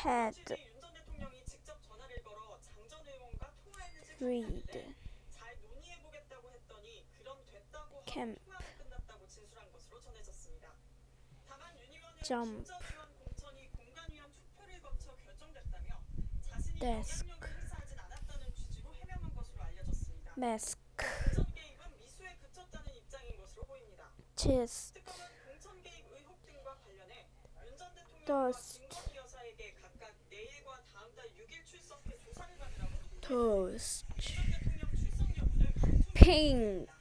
had 어제 윤 전 대통령이 직접 전화를 걸어 장 전 의원과 통화했는지 read 확인했는데 잘 논의해보겠다고 했더니 그럼 됐다고 하고 camp 통화가 끝났다고 진술한 것으로 전해졌습니다. 다만 윤 의원은 jump 김 전 의원 공천이 공간 위한 투표를 거쳐 결정됐다며 자신이 desk 영향력을 행사하진 않았다는 취지로 해명한 것으로 알려졌습니다. mask 공천 개입은 미수에 그쳤다는 입장인 것으로 보입니다. chest 특검은 공천 개입 의혹 등과 관련해 윤 전 대통령과 toast 김건희 여사에게 각각 내일과 다음 달 6일 출석해 조사를 받으라고 통보했습니다. toast 윤 전 대통령 출석 여부는 불투명하다고 pink